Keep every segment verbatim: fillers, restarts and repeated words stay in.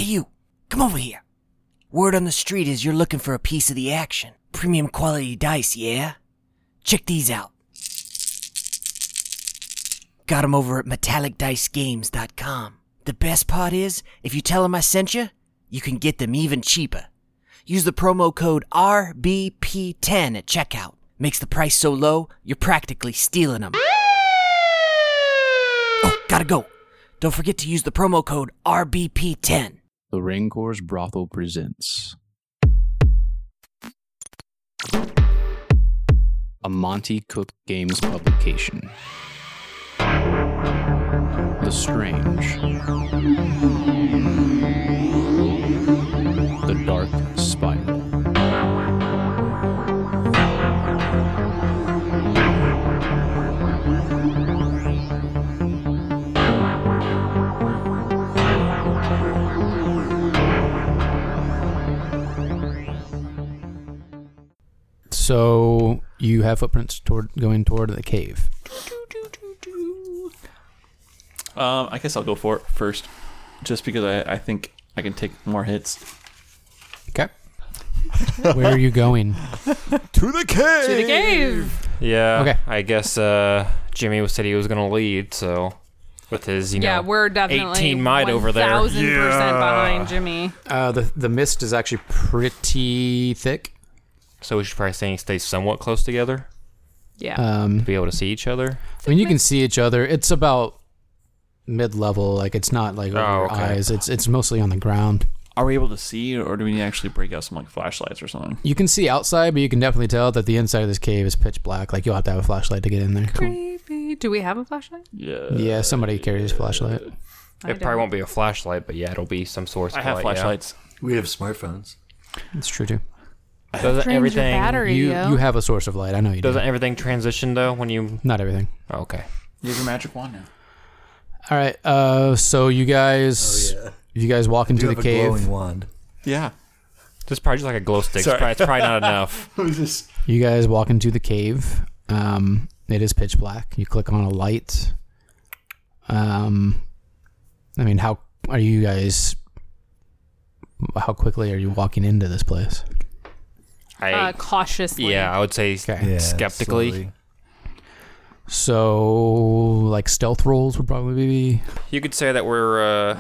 you, come over here. Word on the street is you're looking for a piece of the action. Premium quality dice, yeah? Check these out. Got 'em over at metallic dice games dot com. The best part is, if you tell them I sent you, you can get them even cheaper. Use the promo code R B P ten at checkout. Makes the price so low, you're practically stealing them. Oh, gotta go. Don't forget to use the promo code R B P ten. The Rancor's Brothel presents a Monty Cook Games publication. The Strange. The Dark Spiral. So you have footprints toward going toward the cave. Um, I guess I'll go for it first, just because I, I think I can take more hits. Okay. Where are you going? To the cave. To the cave. Yeah. Okay. I guess uh, Jimmy said he was going to lead, so with his, you know, Yeah, we're definitely eighteen might over there. one thousand percent Yeah. behind Jimmy. Uh, the the mist is actually pretty thick. So we should probably stay, stay somewhat close together Yeah. Um, to be able to see each other. I mean, you can see each other. It's about mid-level. Like, it's not like over Oh, your okay. eyes. It's it's mostly on the ground. Are we able to see, or do we need to actually break out some like flashlights or something? You can see outside, but you can definitely tell that the inside of this cave is pitch black. Like, you'll have to have a flashlight to get in there. Creepy. Do we have a flashlight? Yeah. Yeah, somebody carries a flashlight. I It probably don't. won't be a flashlight, but yeah, it'll be some source I of have light, flashlights. We have smartphones. It's true, too. Yeah. Doesn't Drains your everything battery, You yo. you have a source of light. I know you do. doesn't everything transition though when you? Not everything. Oh, okay. You have your magic wand now. All right. Uh, so you guys, Oh, yeah. you guys walk Do into you the have a cave. glowing wand? Yeah. This is probably just like a glow stick. It's Sorry. probably, it's probably not enough. Who's this? You guys walk into the cave. Um, it is pitch black. You click on a light. Um, I mean, how are you guys? How quickly are you walking into this place? I Uh, cautiously. yeah, I would say Okay. Yeah, skeptically. slowly. So, like stealth rolls would probably be. You could say that we're. Uh,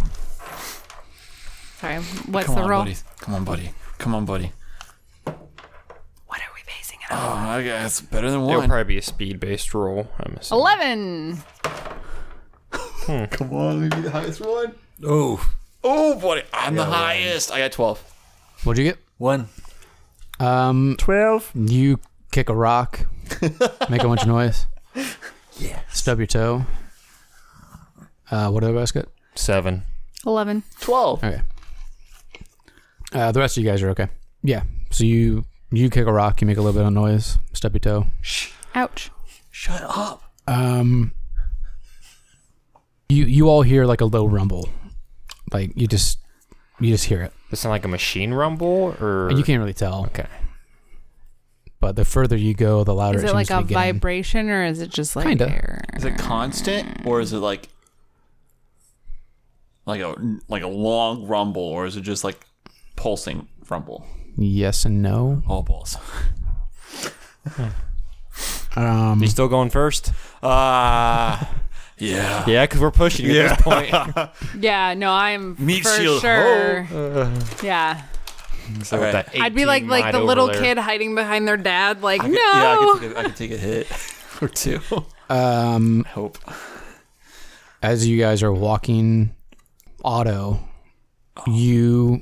Sorry. What's Come the on, roll? buddy. Come on, buddy. Come on, buddy. What are we basing it Oh, on? I guess better than it'll one. probably be a speed-based roll. I'm assuming. Eleven. Come on, maybe the highest one. Oh, Oh, buddy. I'm the Yeah, highest. I got twelve. What'd you get? one. Um, twelve. you kick a rock, make a bunch of noise, Yeah. stub your toe. Uh, what did I get? Seven. Eleven. twelve. Okay. Uh, the rest of you guys are okay. Yeah. So you you kick a rock, you make a little bit of noise, stub your toe. Ouch. Shut up. Um, you you all hear like a low rumble, like you just you just hear it. Does it sound like a machine rumble, or You can't really tell, Okay. but the further you go, the louder Is it, it seems like to a be getting. vibration or is it just like Kinda. air? Is it constant, or is it like like a like a long rumble, or is it just like pulsing rumble? Yes and no. Oh balls. Um, You still going first? Ah. yeah. Yeah, because we're pushing you at this point. Yeah, no, I'm Meat for shield, sure. Yeah. So Okay. with that I'd be like eighteen like might the over little there. kid hiding behind their dad, like, I no. could, yeah, I could, take a, I could take a hit or two. um, I hope. as you guys are walking, Otto, you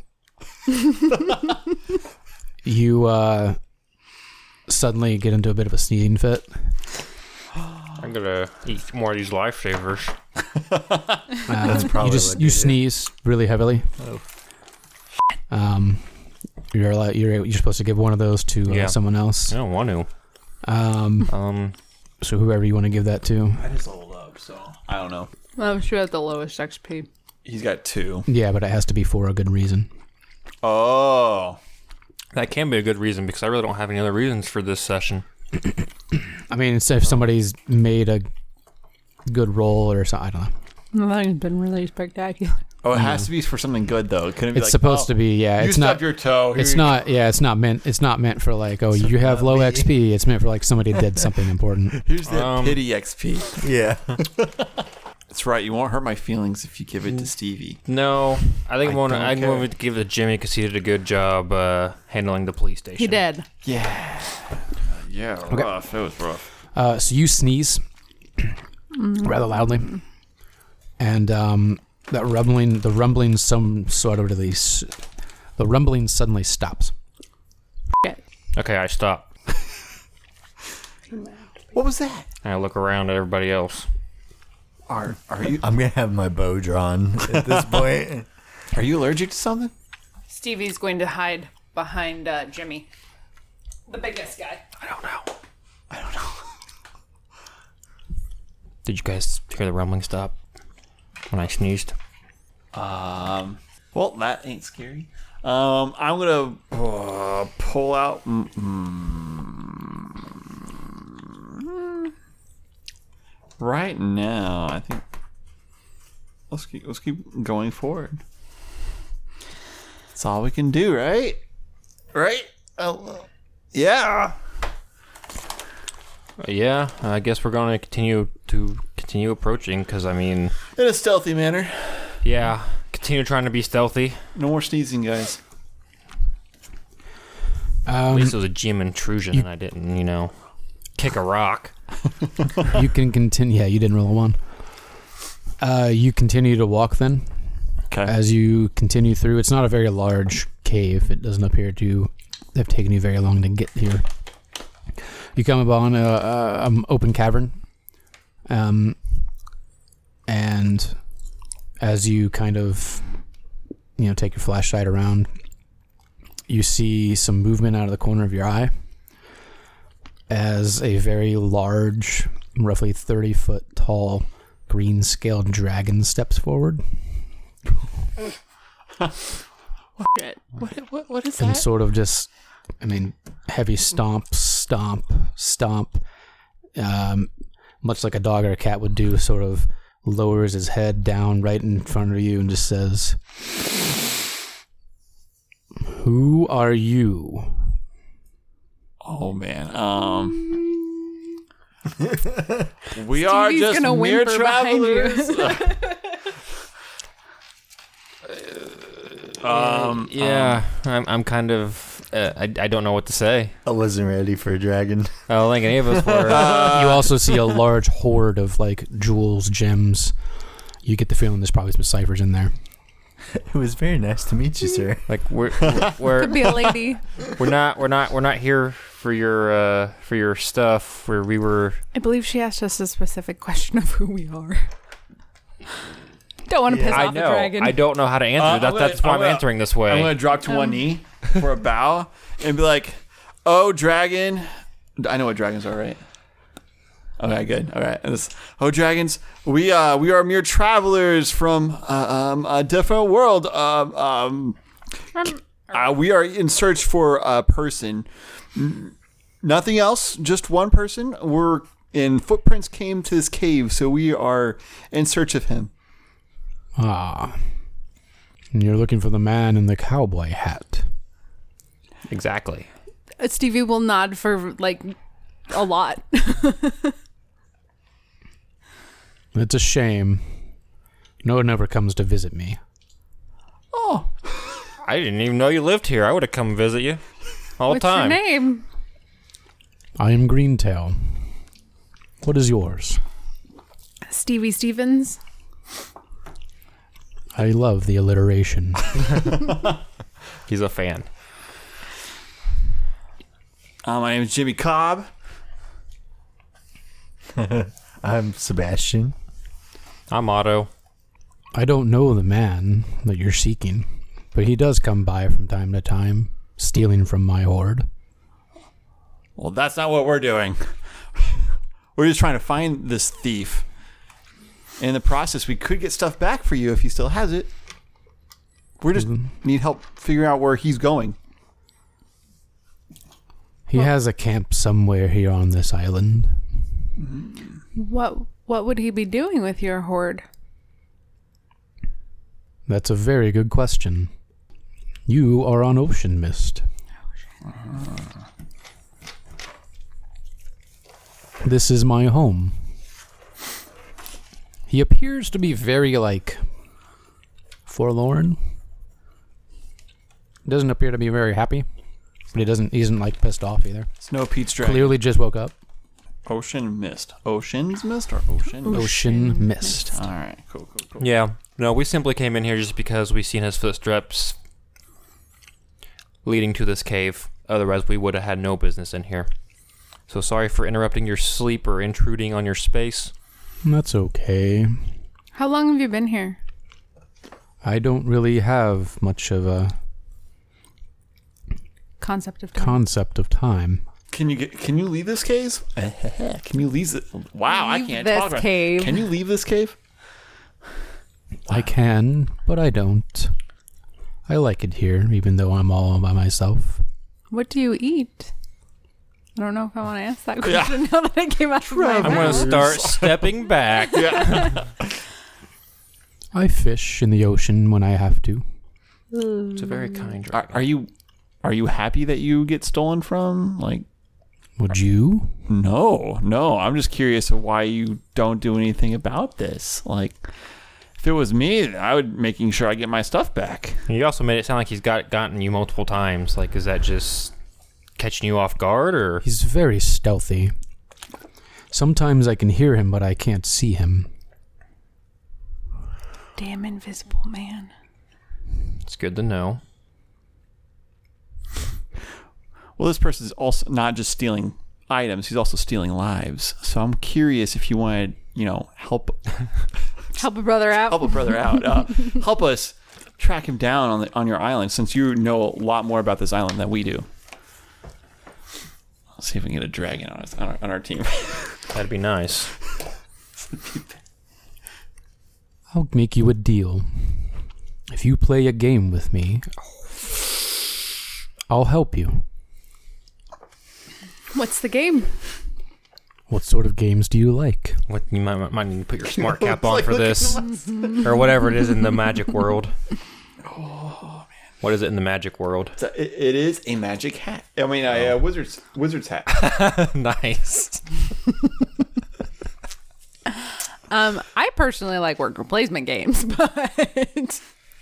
you uh suddenly get into a bit of a sneezing fit. I'm gonna eat more of these lifesavers. Uh, probably you just what you they do. sneeze really heavily. Oh. Um, you're allowed, you're you're supposed to give one of those to uh, Yeah. someone else. I don't want to. Um, Um, so whoever you want to give that to. I just leveled up, so I don't know. Oh, she had the lowest X P. He's got two. Yeah, but it has to be for a good reason. Oh. that can be a good reason because I really don't have any other reasons for this session. I mean, so if somebody's made a good roll or something, I don't know. Nothing's been really spectacular. Oh, it has to be for something good though. It couldn't be It's like, supposed oh, to be, yeah. You It's not. stubbed your toe. Here It's you not. Yeah, it's not meant. It's not meant for like, oh, you have low X P. It's meant for like somebody did something important. go. Here's the Um, pity X P. Yeah. That's right. You won't hurt my feelings if you give it to Stevie. No, I think I I'm going to don't I'm care. going to give it to Jimmy because he did a good job uh, handling the police station. He did. Yeah. Yeah. Rough. It was rough. Uh, so you sneeze rather loudly, and um, that rumbling, the rumbling, some sort of release. The rumbling suddenly stops. Okay, I stop. What was that? And I look around at everybody else. Are Are you I'm going to have my bow drawn at this point. Are you allergic to something? Stevie's going to hide behind uh, Jimmy, the biggest guy. I don't know. I don't know. Did you guys hear the rumbling stop when I sneezed? Um. Well, that ain't scary. Um. I'm gonna uh, pull out. Mm, mm, right now, I think. Let's keep. Let's keep going forward. That's all we can do, right? Right? Oh, yeah. Uh, yeah, I guess we're going to continue to continue approaching because I mean, In a stealthy manner. yeah, continue trying to be stealthy. No more sneezing, guys. At Um, least it was a gym intrusion, and I didn't, you know, kick a rock. you can continue. Yeah, you didn't roll a one. Uh, you continue to walk then. Okay. As you continue through, it's not a very large cave. It doesn't appear to have taken you very long to get here. You come upon a, a um, open cavern, um, and as you kind of, you know, take your flashlight around, you see some movement out of the corner of your eye as a very large, roughly thirty foot tall, green scaled dragon steps forward. Shit. What, what, what is And that? sort of just, I mean, heavy stomp, stomp, stomp, um, much like a dog or a cat would do, sort of lowers his head down right in front of you and just says, "Who are you?" Oh man. Um. we are Stevie's just gonna mere whimper behind you. travelers. um. Yeah, I'm I'm kind of uh, I I don't know what to say. I wasn't ready for a dragon. I don't think any of us were. You also see a large horde of like jewels, gems. You get the feeling there's probably some ciphers in there. It was very nice to meet you, sir. Like we're we're we're, Could be a lady. we're not we're not we're not here for your uh for your stuff. Where we were. I believe she asked us a specific question of who we are. Don't want to piss I off know. the dragon. I don't know how to answer. Uh, that, I'm gonna- that's why I'm I'm, gonna- answering this way. I'm gonna drop to one Um. knee for a bow and be like, "Oh, dragon." I know what dragons are, right? Okay, good. All right. And this, oh, dragons, we uh we are mere travelers from uh, um a different world. Um um, Um, uh, we are in search for a person. N- Nothing else. Just one person. We're in footprints came to this cave, so we are in search of him. Ah. And you're looking for the man in the cowboy hat. Exactly. Uh, Stevie will nod for like a lot. It's a shame. No one ever comes to visit me. Oh, I didn't even know you lived here. I would have come visit you all What's the time. your name? I am Greentail. What is yours? Stevie Stevens. I love the alliteration. He's a fan. uh, my name is Jimmy Cobb. I'm Sebastian. I'm Otto. I don't know the man that you're seeking, but he does come by from time to time, stealing from my hoard. Well, that's not what we're doing. We're just trying to find this thief. In the process, we could get stuff back for you if he still has it. We just need help figuring out where he's going. He has a camp somewhere here on this island. What What would he be doing with your hoard? That's a very good question. You are on Ocean Mist. Uh-huh. This is my home. He appears to be very, like, forlorn. Doesn't appear to be very happy. But he doesn't, he isn't, like, pissed off either. Snow Pete's Dragon. Clearly just woke up. Ocean Mist. Ocean's Mist or Ocean? Ocean Mist. All right, cool, cool, cool. Yeah. No, we simply came in here just because we seen his footsteps leading to this cave. Otherwise, we would have had no business in here. So sorry for interrupting your sleep or intruding on your space. That's okay. How long have you been here? I don't really have much of a Concept of time. concept of time. Can you get? Can you leave this cave? Can you leave it? Wow, I Leave can't this talk about. cave. Can you leave this cave? I can, but I don't. I like it here, even though I'm all by myself. What do you eat? I don't know if I want to ask that Yeah. question now that it came out of my I'm going to mouth. start stepping back. Yeah. I fish in the ocean when I have to. It's a very kind Are, dragon. are you? Are you happy that you get stolen from? Like, Would you? no, no. I'm just curious of why you don't do anything about this. Like, if it was me, I would making sure I get my stuff back. He also made it sound like he's got gotten you multiple times. Like, is that just catching you off guard, or He's very stealthy. Sometimes I can hear him, but I can't see him. Damn invisible man. it's good to know. Well, this person is also not just stealing items; he's also stealing lives. So I'm curious if you want to, you know, help Help a brother out. help a brother out, uh, help us track him down on the on your island, since you know a lot more about this island than we do. Let's see if we can get a dragon on us on our, on our team. That'd be nice. I'll make you a deal. If you play a game with me, I'll help you. What's the game? What sort of games do you like? What you might, might need to put your smart cap on for this, or whatever it is in the magic world. Oh man, what is it in the magic world? So it, it is a magic hat. I mean, a uh, wizard's wizard's hat. Nice. Um, I personally like worker placement games, but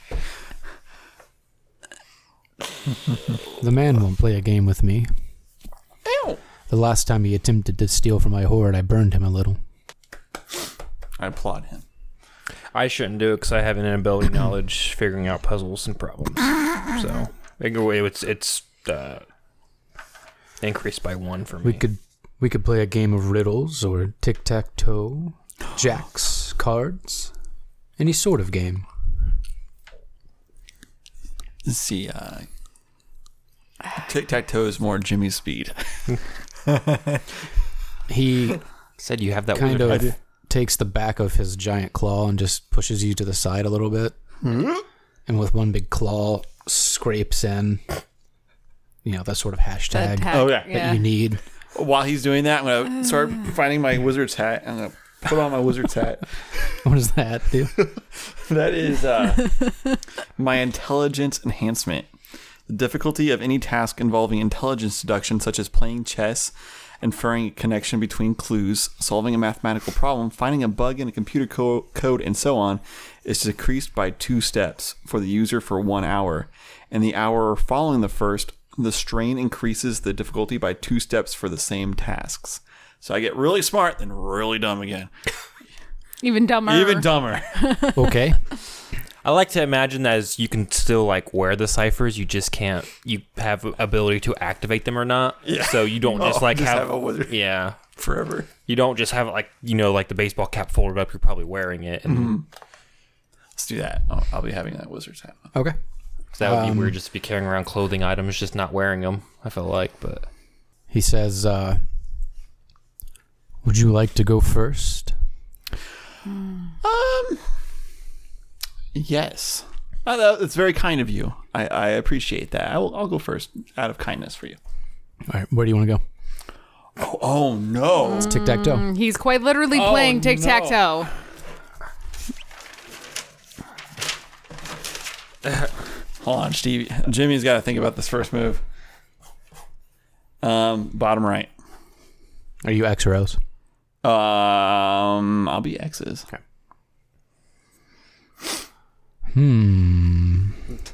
The man won't play a game with me. Ew. The last time he attempted to steal from my hoard, I burned him a little. I applaud him. I shouldn't do it because I have an inability knowledge figuring out puzzles and problems. So it's it's uh, increased by one for me. We could we could play a game of riddles or tic-tac-toe, jacks, cards, any sort of game. Let's see. Uh, Tic tac toe is more Jimmy's speed. He Said you have that kind wizard of head. takes the back of his giant claw and just pushes you to the side a little bit. And with one big claw, scrapes in, you know, that sort of hashtag Attack, Oh, yeah. that you need. While he's doing that, I'm gonna start finding my wizard's hat. I'm gonna put on my wizard's hat. What does that do? That is uh, my intelligence enhancement. The difficulty of any task involving intelligence deduction, such as playing chess, inferring a connection between clues, solving a mathematical problem, finding a bug in a computer co- code, and so on, is decreased by two steps for the user for one hour. In the hour following the first, the strain increases the difficulty by two steps for the same tasks. So I get really smart, then really dumb again. even dumber. Even dumber. Okay. I like to imagine that as you can still like wear the ciphers, you just can't. You have ability to activate them or not. Yeah. So you don't just Oh, like just have, have a wizard. Yeah. Forever. You don't just have like you know like the baseball cap folded up. You're probably wearing it, and Mm-hmm. Let's do that. I'll, I'll be having that wizard's hat. Okay. so that would Um, be weird just to be carrying around clothing items, just not wearing them. I feel like, but He says, uh, would you like to go first? Um. Yes. Uh, that- It's very kind of you. I, I appreciate that. I will, I'll go first out of kindness for you. All right, where do you want to go? Oh, oh no. It's tic-tac-toe. He's quite literally Oh, playing tic tac toe. Hold on, Stevie. Jimmy's got to think about this first move. Um, bottom right. Are you X or O's? Um, I'll be X's. Okay. Hmm.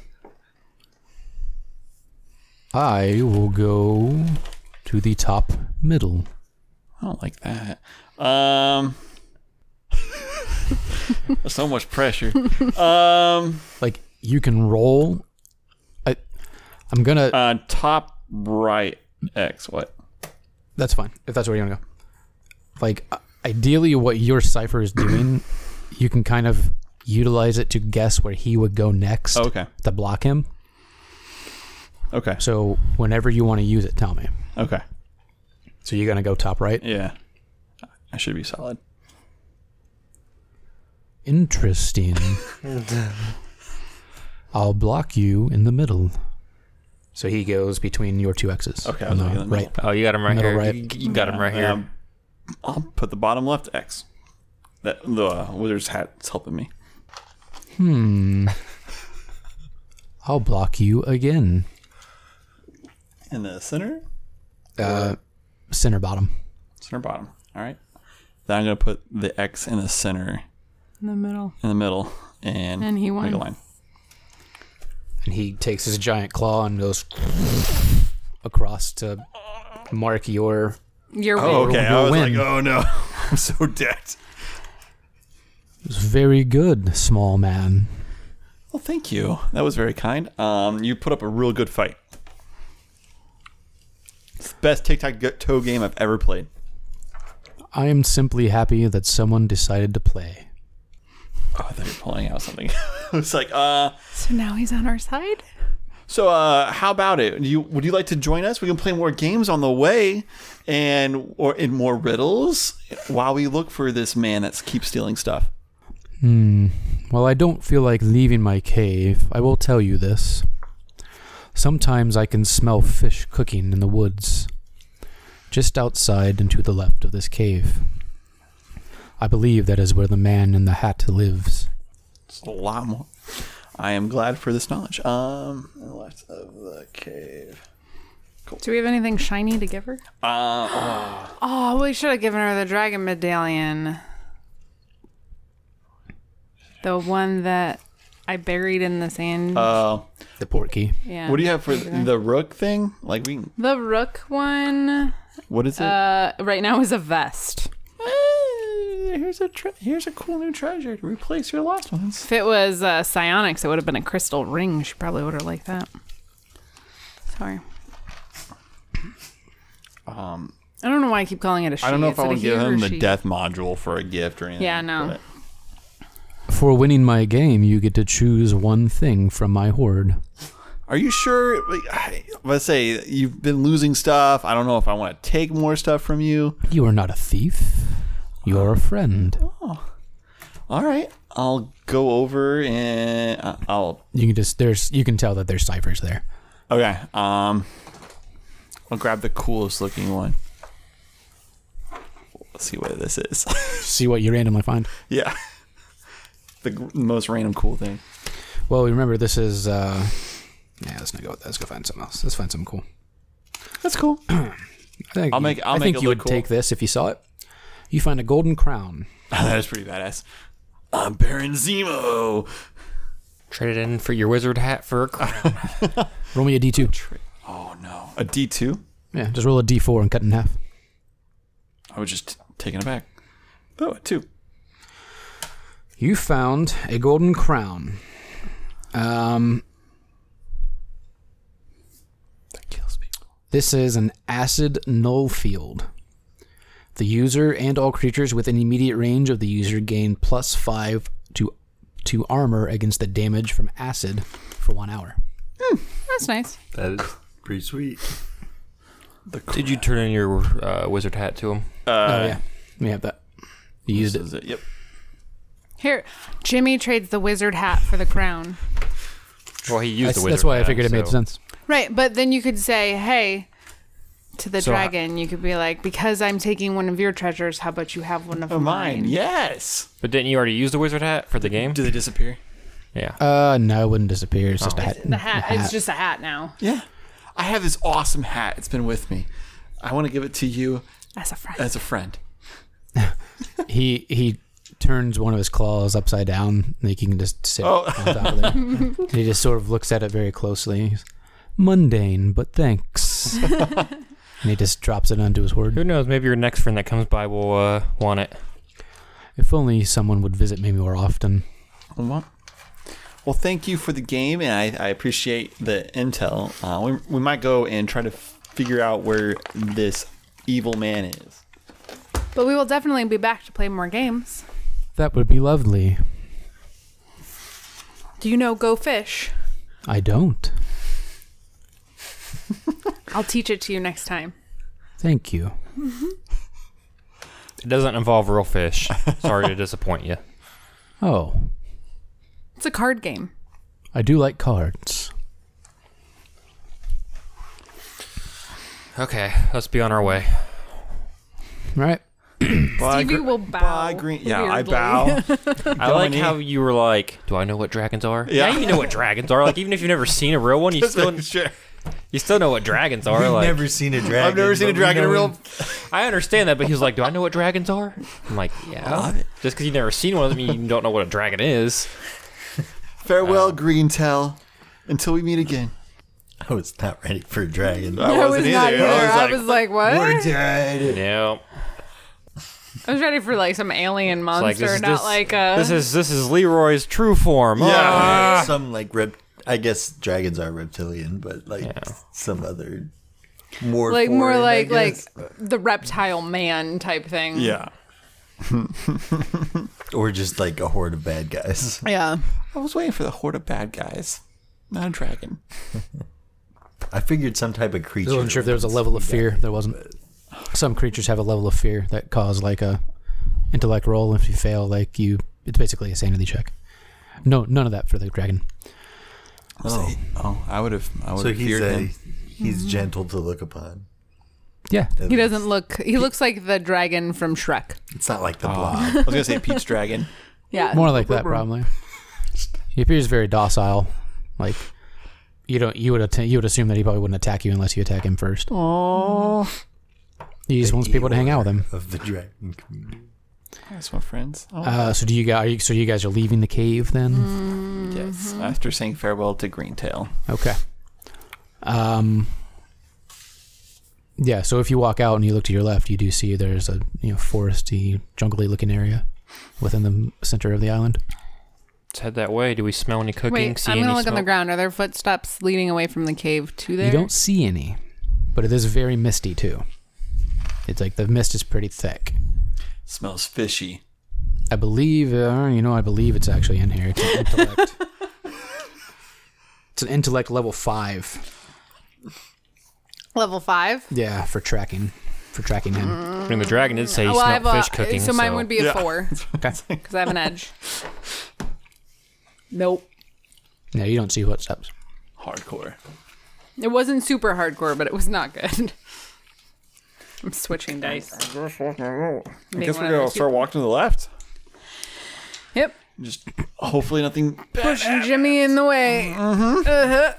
I will go to the top middle. I don't like that. Um, so much pressure. Um, Like you can roll. I, I'm gonna. uh, top right X. What? That's fine if that's where you want to go. Like uh, ideally, what your cipher is doing, you can kind of utilize it to guess where he would go next Oh, okay. to block him. Okay. So whenever you want to use it, tell me. Okay. So you're gonna go top right. Yeah. I should be solid. Interesting. I'll block you in the middle. So he goes between your two X's. Okay, on I'll the go in the right. middle. Oh, you got him right Middle here. right. You, you got him right here. Um, I'll put the bottom left X. That the uh, wizard's hat's helping me. Hmm. I'll block you again. In the center? Uh, center bottom. Center bottom. All right. Then I'm going to put the X in the center, In the middle. in the middle, and, And he won. make a line. And he takes his giant claw and goes across to mark your. You're Oh, win. okay. You'll I was win. like, oh no. I'm so decked. It's very good, small man. Well, thank you. That was very kind. Um, you put up a real good fight. It's the best tic-tac-toe game I've ever played. I am simply happy that someone decided to play. Oh, I thought you were pulling out something. I was like, uh, So now he's on our side? so uh, how about it? Do you, would you like to join us? We can play more games on the way, and or in more riddles while we look for this man that keeps stealing stuff. Hmm. Well, I don't feel like leaving my cave. I will tell you this. Sometimes I can smell fish cooking in the woods, just outside and to the left of this cave. I believe that is where the man in the hat lives. It's a lot more. I am glad for this knowledge. Um, left of the cave. Do we have anything shiny to give her? Uh, oh. Oh, we should have given her the dragon medallion. The one that I buried in the sand. Uh, The port key. yeah. what do you have for the rook thing? Like we, The rook one what is it? uh, right now is a vest. Eh, here's a tre- here's a cool new treasure to replace your lost ones. If it was uh, psionics, it would have been a crystal ring. She probably would have liked that. Sorry. Um, I don't know why I keep calling it a she. I don't know if Is I it a want to he give or him the she? death module for a gift or anything. Yeah, no. but- For winning my game, you get to choose one thing from my hoard. Are you sure? Like, I- Let's say you've been losing stuff. I don't know if I want to take more stuff from you. You are not a thief. You are a friend. All right, I'll go over and uh, I'll. You can just there's you can tell that there's ciphers there. Okay. Um, I'll grab the coolest looking one. Let's see what this is. See what you randomly find. Yeah. The gr- most random cool thing. Well, remember this is. uh Yeah, let's not go with that. Let's go find something else. Let's find something cool. That's cool. I think I'll you- make- I'll I make think it you look would cool. take this if you saw it. You find a golden crown. That is pretty badass. I'm Baron Zemo. Traded in for your wizard hat for a crown. Roll me a d two. Oh no, a D two. Yeah, just roll a d four and cut it in half. I was just taken aback. Oh, a two. You found a golden crown. Um, That kills people. this is an acid null field. The user and all creatures within immediate range of the user gain plus five to to armor against the damage from acid for one hour. That's nice. That is pretty sweet. The Did you turn in your uh, wizard hat to him? Uh, oh yeah, we have that. You used this it. is it. Yep. Here, Jimmy trades the wizard hat for the crown. Well, he used That's, the wizard that's why I hat, figured it made so- sense. Right, but then you could say, hey, to the So dragon, you could be like, because I'm taking one of your treasures, how about you have one of Oh, mine? mine. Yes. But didn't you already use the wizard hat for the game? Do they disappear? Yeah. Uh, no, it wouldn't disappear. It's just a Oh. hat. The hat, a It's just a hat now. Yeah. I have this awesome hat. It's been with me. I want to give it to you As a friend. as a friend. He he turns one of his claws upside down, like he can just sit Oh. on top of it. And he just sort of looks at it very closely. He's, mundane, but thanks. And he just drops it onto his Who hoard. knows? Maybe your next friend that comes by will uh, want it. If only someone would visit me more often. Well, well, thank you for the game, and I, I appreciate the intel. Uh, we, we might go and try to f- figure out where this evil man is. But we will definitely be back to play more games. That would be lovely. Do you know Go Fish? I don't. I'll teach it to you next time. Thank you. It doesn't involve real fish. Sorry to disappoint you. Oh, It's a card game. I do like cards. Okay, let's be on our way. All right. Bye, Stevie Gre- will bow. Bye, Green. Yeah, I weirdly. bow. I like Dominique. how you were like, "Do I know what dragons are?" Yeah. Now you know what dragons are. Like even if you've never seen a real one, you still Sure. you still know what dragons are. We've Like never seen a dragon. I've never seen a but we dragon in know real. him- I understand that, but he was like, "Do I know what dragons are?" I'm like, "Yeah." Love it. Just because you've never seen one doesn't mean you don't know what a dragon is. Farewell, Greentel. Until we meet again. I was not ready for a dragon. I I wasn't was not either. either. I was I like, was like, what? We're dead. Yeah. I was ready for like some alien It's monster, like this, is- not this, like uh this is this is Leroy's true form. Yeah. Ah. Some like rep. I guess dragons are reptilian, but like Yeah. some other more like more foreign, I like like guess. the reptile man type thing. Yeah. or just like a horde of bad guys. Yeah. I was waiting for the horde of bad guys. Not a dragon. I figured some type of creature. I wasn't sure if there was a level of fear. There wasn't. Some creatures have a level of fear that cause like a intellect roll. If you fail, like you, it's basically a sanity check. No, none of that for the dragon. Oh, oh I would have. I would So have he's feared a, him. he's gentle to look upon. Yeah, He doesn't look he looks like the dragon from Shrek. It's not like the Oh, blob. I was gonna say Pete's dragon. Yeah. more like that probably. He appears very docile. Like you don't, you would att- you would assume that he probably wouldn't attack you unless you attack him first. Oh, He just wants people to hang out with him. Of the dragon community. that's my friends. Oh, Uh, so do you guys? Are you, so you guys are leaving the cave then? yes. After saying farewell to Greentail. Okay. Um. Yeah. So if you walk out and you look to your left, you do see there's a you know foresty, jungly looking area within the center of the island. Let's head that way. Do we smell any cooking? Wait, See I'm any gonna look on the smoke? ground. Are there footsteps leading away from the cave to there? You don't see any, but it is very misty too. It's like the mist is pretty thick. Smells fishy. I believe, uh, you know, I believe it's actually in here. It's an intellect. It's an intellect level five. Level five? Yeah, for tracking, for tracking him. I mean, the dragon did say he Well, I have smelled a- fish cooking. So mine would be a Yeah. four Okay. because I have an edge. Nope. Yeah, you don't see footsteps. Hardcore. It wasn't super hardcore, but it was not good. I'm switching dice. I guess we're gonna start walking to the left. Yep. Just hopefully nothing bad. Pushing Jimmy in the way. Uh-huh.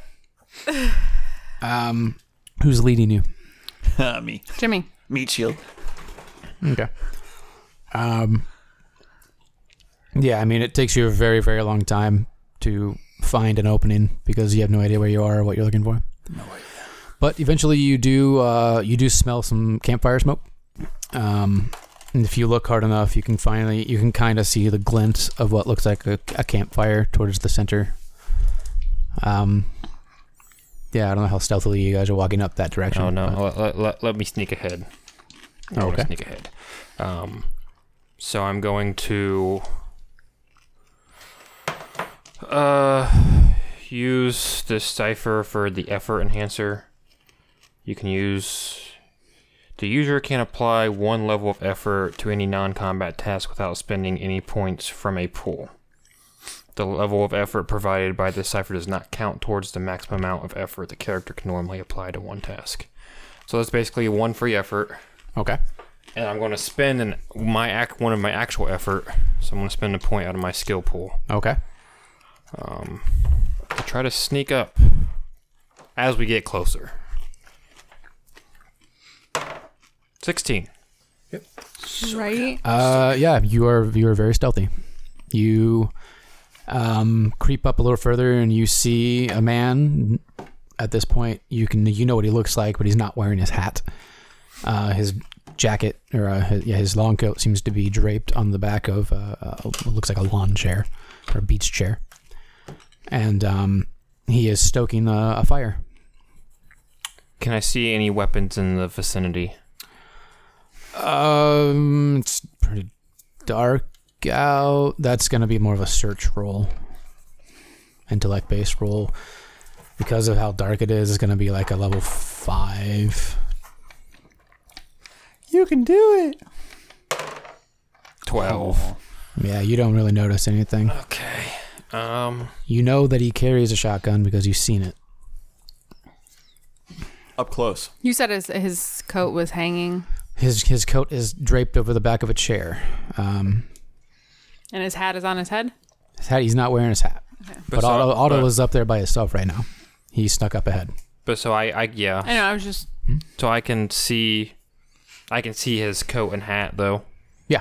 Um, who's leading you? Uh, me. Jimmy. Meat shield. Okay. Um. Yeah, I mean, it takes you a very, very long time to find an opening because you have no idea where you are or what you're looking for. No idea. But eventually, you do. Uh, you do smell some campfire smoke. Um, and if you look hard enough, you can finally, you can kind of see the glint of what looks like a, a campfire towards the center. Um. Yeah, I don't know how stealthily you guys are walking up that direction. Oh no! but- Let, let, let, let me sneak ahead. I Oh, wanna okay. Sneak ahead. Um, so I'm going to uh use this cipher for the effort enhancer. You can use. The user can apply one level of effort to any non-combat task without spending any points from a pool. The level of effort provided by this cipher does not count towards the maximum amount of effort the character can normally apply to one task. So that's basically one free effort, Okay. and I'm going to spend an, my ac- one of my actual effort. So I'm going to spend a point out of my skill pool. Okay. Um, to try to sneak up as we get closer. Sixteen. Right? Uh, yeah, you are you are very stealthy. You um, creep up a little further, and you see a man. At this point, you can you know what he looks like, but he's not wearing his hat. Uh, his jacket or uh, his, yeah, his long coat seems to be draped on the back of uh, uh, what looks like a lawn chair or a beach chair, and um, he is stoking a, a fire. Can I see any weapons in the vicinity? Um, it's pretty dark out. That's going to be more of a search roll, intellect based roll. Because of how dark it is, it's going to be like a level five. You can do it. Twelve. Yeah, you don't really notice anything. Okay. Um. You know that he carries a shotgun because you've seen it. Up close. You said his his coat was hanging. His his coat is draped over the back of a chair. Um, And his hat is on his head? his hat, he's not wearing his hat. Okay. But, so- Otto, Otto but- is up there by himself right now. He snuck up ahead. But so I, I yeah. I know, I was just... So I can see, I can see his coat and hat though. Yeah,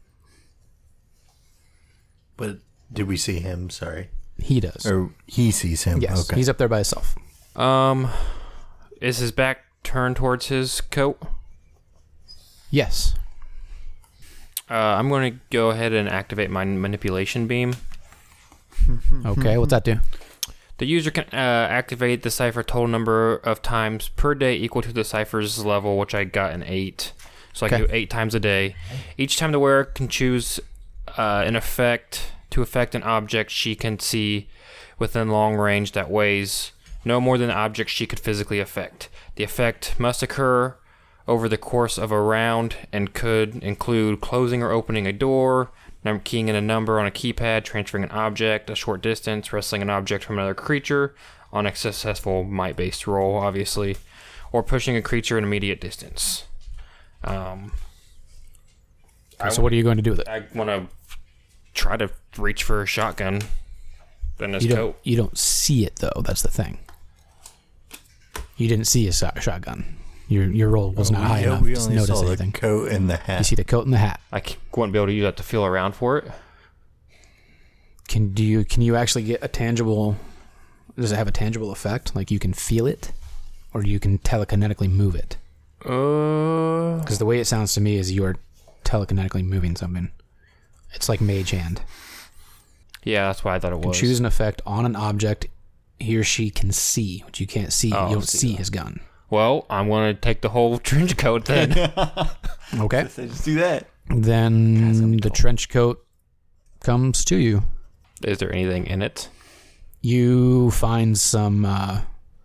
But did we see him? Sorry. he does. Or he sees him. yes, Okay. he's up there by himself. Um, is his back turned towards his coat? Yes. Uh, I'm going to go ahead and activate my manipulation beam. Okay, what's that do? The user can uh, activate the cipher total number of times per day equal to the cipher's level, which I got an eight. So I can Okay. do eight times a day. Each time the wearer can choose uh, an effect to affect an object she can see within long range that weighs no more than the object she could physically affect. The effect must occur over the course of a round and could include closing or opening a door, number keying in a number on a keypad, transferring an object a short distance, wrestling an object from another creature on a successful might-based roll, obviously, or pushing a creature an immediate distance. Um, Okay, so what are you going to do with it? I want to try to reach for a shotgun in his You don't, coat. you don't see it, though. That's the thing. You didn't see a shot- shotgun. Your your roll was not we, high yeah, enough we to only notice saw anything. the coat and the hat. You see the coat and the hat. I c- wouldn't be able to use that to feel around for it. Can do you can you actually get a tangible? Does it have a tangible effect? Like you can feel it, or you can telekinetically move it? Uh, Because the way it sounds to me is you are telekinetically moving something. It's like mage hand. yeah, that's why I thought it You can was. choose an effect on an object he or she can see, which you can't see. Oh, you don't see see that. his gun. Well, I'm going to take the whole trench coat then. Okay. Just do that. Then the trench coat comes to you. Is there anything in it? You find some. Uh,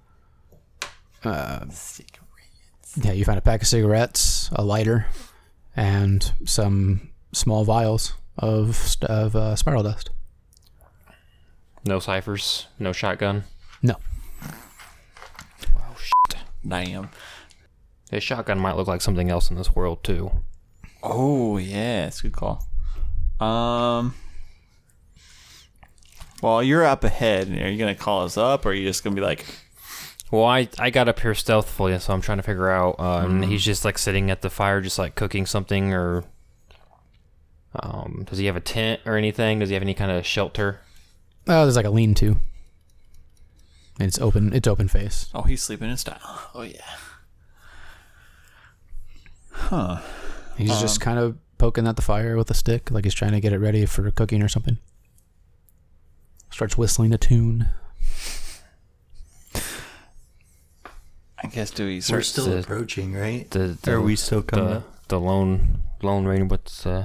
uh, yeah, you find a pack of cigarettes, a lighter, and some small vials of st- of uh, spiral dust. No ciphers, no shotgun. No. Oh shit! Damn. A shotgun might look like something else in this world too. Oh yeah, it's a good call. Um. Well, you're up ahead. Are you gonna call us up, or are you just gonna be like, Well, I I got up here stealthily, so I'm trying to figure out. Um, He's just like sitting at the fire, just like cooking something, or um, does he have a tent or anything? Does he have any kind of shelter? Oh, there's like a lean-to. It's open. It's open face. oh, he's sleeping in style? Oh yeah. Huh. He's just kind of poking at the fire with a stick, like he's trying to get it ready for cooking or something. Starts whistling a tune. I guess do we We're start still the- approaching, right? The, the Or are we still coming the, up? the lone lone ranger? What's uh,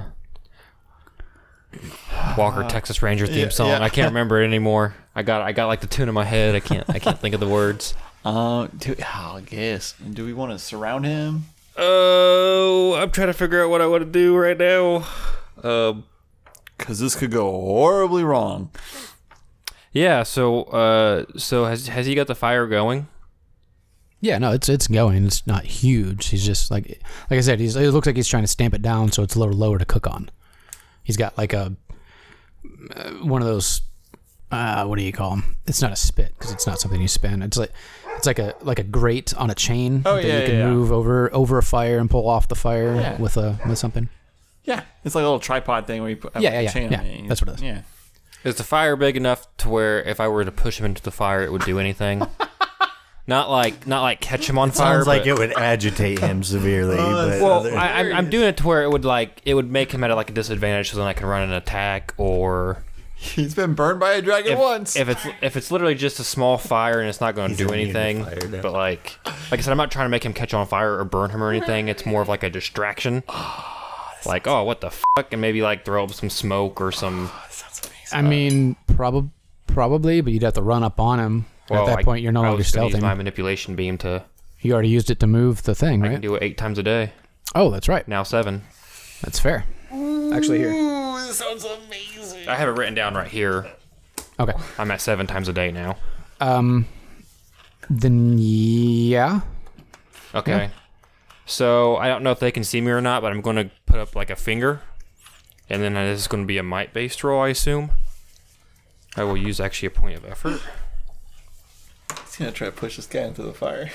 Walker Texas Ranger theme yeah, song? yeah. I can't remember it anymore. I got I got like the tune in my head. I can't I can't think of the words. Um, do, oh, I guess. Do we want to surround him? Oh, I'm trying to figure out what I want to do right now. Um, Because this could go horribly wrong. yeah. So, uh, so has has he got the fire going? Yeah, no, it's it's going. It's not huge. He's just like like I said. He's it looks like he's trying to stamp it down so it's a little lower to cook on. He's got like a uh, one of those uh, what do you call them? It's not a spit because it's not something you spin. It's like it's like a like a grate on a chain Oh, that yeah, you can yeah, yeah. move over over a fire and pull off the fire Yeah. with a with something. Yeah, it's like a little tripod thing where you put have Yeah, a yeah, yeah, chain yeah. on it. That's what it is. Yeah. Is the fire big enough to where if I were to push him into the fire, it would do anything? Not like not like catch him on fire. Sounds like but- it would agitate him severely. but Well, other- I, I'm, I'm doing it to where it would like it would make him at like a disadvantage, so then I can run an attack. Or He's been burned by a dragon if, once. if it's if it's literally just a small fire and it's not going to He's do immune to anything. fire now. But like like I said, I'm not trying to make him catch on fire or burn him or anything. It's more of like a distraction. Like, oh, what the fuck, and maybe like throw up some smoke or some. I mean, probably probably, but you'd have to run up on him. Well, At that I- point, you're no I longer was gonna use stealthing. my manipulation beam to. You already used it to move the thing, I right? can do it eight times a day. Oh, that's right. Now seven. That's fair. Actually, here. Ooh, this sounds amazing. I have it written down right here. Okay. I'm at seven times a day now. Um. Then yeah. Okay. So I don't know if they can see me or not, but I'm going to put up like a finger, and then this is going to be a might-based roll, I assume. I will use actually a point of effort. He's gonna try to push this guy into the fire.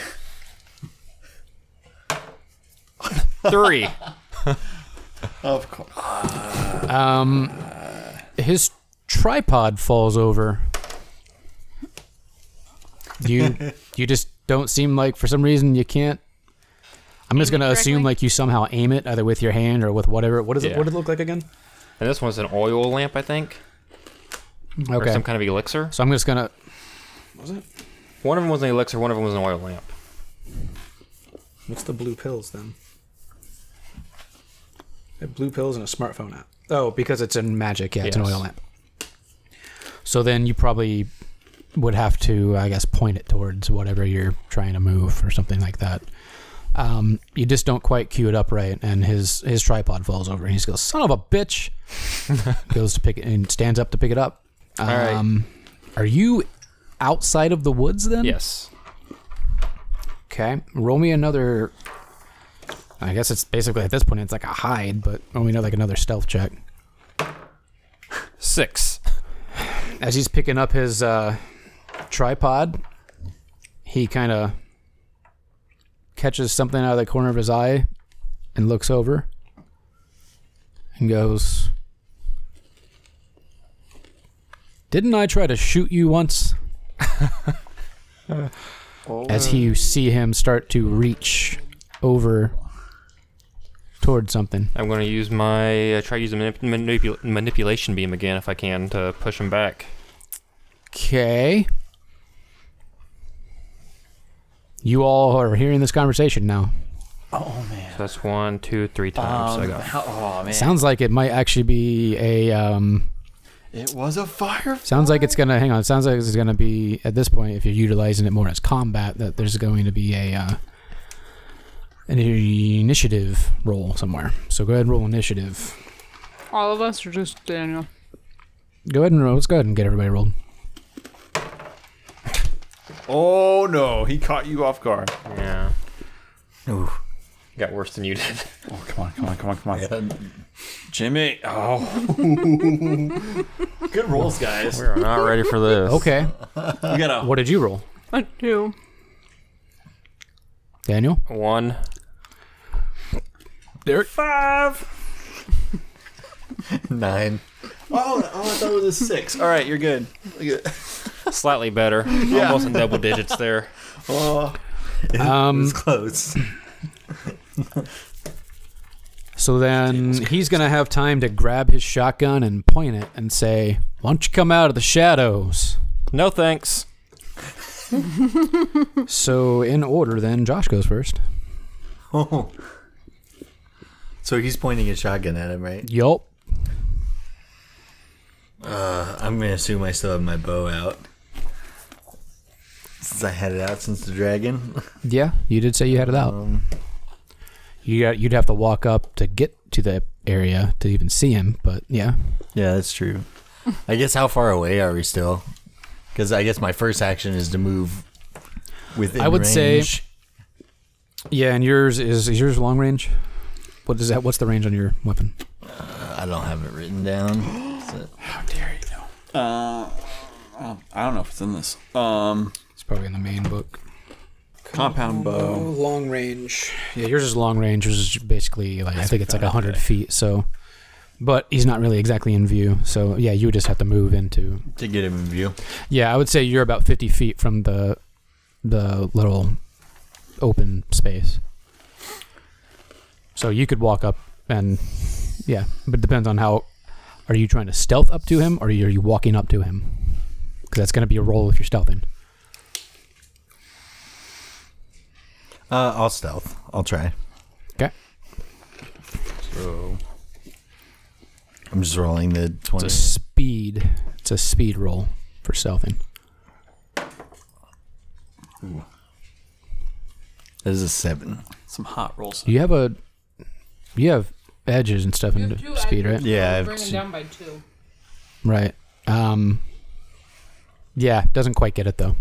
Three. Of course. Um. His tripod falls over. You you just don't seem like for some reason you can't. I'm just Aim it gonna assume correctly? like you somehow aim it either with your hand or with whatever. What is it? Yeah. What does it look like again? And this one's an oil lamp, I think, or Okay. some kind of elixir. So I'm just gonna. One of them was an elixir, one of them was an oil lamp. What's the blue pills then? Blue pills and a smartphone app. Oh, because it's in magic. Yeah, it's an Yes. oil lamp. So then you probably would have to, I guess, point it towards whatever you're trying to move or something like that. Um, you just don't quite cue it up right, and his his tripod falls over, and he just goes, "Son of a bitch!" Goes to pick it and stands up to pick it up. All right. Um, Are you outside of the woods then? Yes. Okay. Roll me another. I guess it's basically at this point it's like a hide, but roll me another, like another stealth check. Six. As he's picking up his uh, tripod, he kind of catches something out of the corner of his eye and looks over and goes, "Didn't I try to shoot you once?" As you see him start to reach over towards something. I'm going to use my uh, try to use the manip- manipul- manipulation beam again if I can to push him back. Okay. You all are hearing this conversation now. Oh man. So that's one, two, three times. Um, I got. how- oh man. Sounds like it might actually be a. Um, It was a fire. sounds like it's gonna. Hang on. It sounds like it's gonna be at this point. If you're utilizing it more as combat, that there's going to be a uh, an initiative roll somewhere. So go ahead and roll initiative. All of us or just Daniel? Go ahead and roll. Let's go ahead and get everybody rolled. Oh no, he caught you off guard. Yeah. Ooh. Got worse than you did. Oh come on, come on, come on, come on. Yeah. Jimmy. Oh. Good rolls, guys. We are not ready for this. Okay. We got a What did you roll, A two. Daniel? One. Derek. five. Nine. Oh, oh, I thought it was a six. All right, you're good. You're good. Slightly better. Almost in double digits there. Oh. It Um, was close. So then he's going to have time to grab his shotgun and point it and say, "Why don't you come out of the shadows?" No thanks. So in order then, Josh goes first. Oh. So he's pointing a shotgun at him, right? Yup. Uh, I'm gonna assume I still have my bow out. Since I had it out since the dragon. Yeah, you did say you had it out. Um, You got, you'd have to walk up to get to the area to even see him, but yeah. yeah, that's true. I guess how far away are we still? Because I guess my first action is to move within I would say- range. Yeah, and yours is, is yours long range? What is that? What's the range on your weapon? Uh, I don't have it written down. So- How dare you know? Uh, Oh, I don't know if it's in this. Um, It's probably in the main book. compound bow. Long range. Yeah, yours is long range. Yours is basically like I think it's like a hundred feet. So, but he's not really exactly in view. So yeah, you would just have to move into. To get him in view. Yeah, I would say you're about fifty feet from the the little open space. So you could walk up and yeah, but it depends on how. Are you trying to stealth up to him, or are you, are you walking up to him? Because that's going to be a roll if you're stealthing. Uh, I'll stealth. I'll try. Okay. So I'm just rolling the twenty. It's a speed. It's a speed roll for stealthing. Ooh. That is a seven. Some hot rolls. Do you have a? You have edges and stuff You into have two speed, edges, right? so Yeah, I have bring it two. down by two. Right. Um. Yeah, doesn't quite get it though.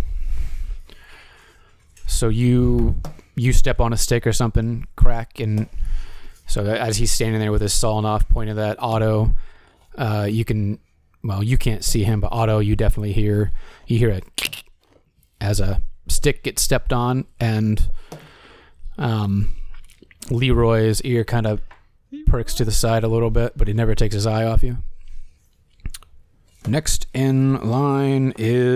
So you you step on a stick or something, crack, and so that as he's standing there with his sawing off pointed at Otto, uh, you can well you can't see him, but Otto, you definitely hear you hear a as a stick gets stepped on, and um, Leroy's ear kind of perks to the side a little bit, but he never takes his eye off you. Next in line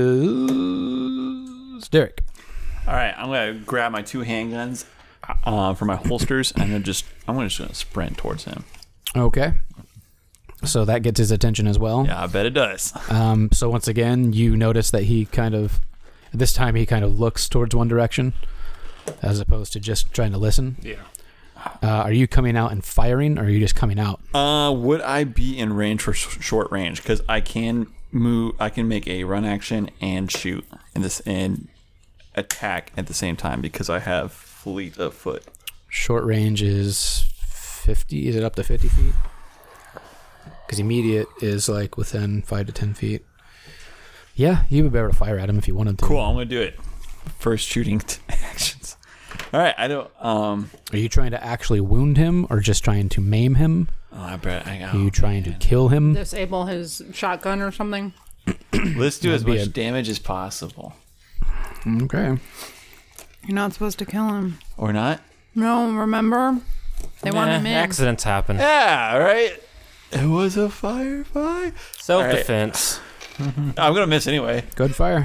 is Derek. All right, I'm gonna grab my two handguns uh, for my holsters, and then just I'm gonna just gonna sprint towards him. Okay. So that gets his attention as well. Yeah, I bet it does. Um, so once again, you notice that he kind of, this time he kind of looks towards one direction as opposed to just trying to listen. Yeah. Uh, are you coming out and firing, or are you just coming out? Uh, would I be in range for sh- short range? Because I can move. I can make a run action and shoot in this and attack at the same time because I have fleet of foot. Short range is fifty. Is it up to fifty feet? Because immediate is like within five to ten feet. Yeah, you would be able to fire at him if you wanted to. Cool. I'm gonna do it. First shooting t- actions. All right. I don't. Um. Are you trying to actually wound him, or just trying to maim him? Oh, I bet. I got. Are you trying to kill him? Disable his shotgun or something. Let's do as That'd be much a- damage as possible, Okay. You're not supposed to kill him. or not? No, remember? They want Nah, him in. accidents happen. Yeah. Right. It was a firefight. Self-defense. I'm gonna miss anyway. Good fire.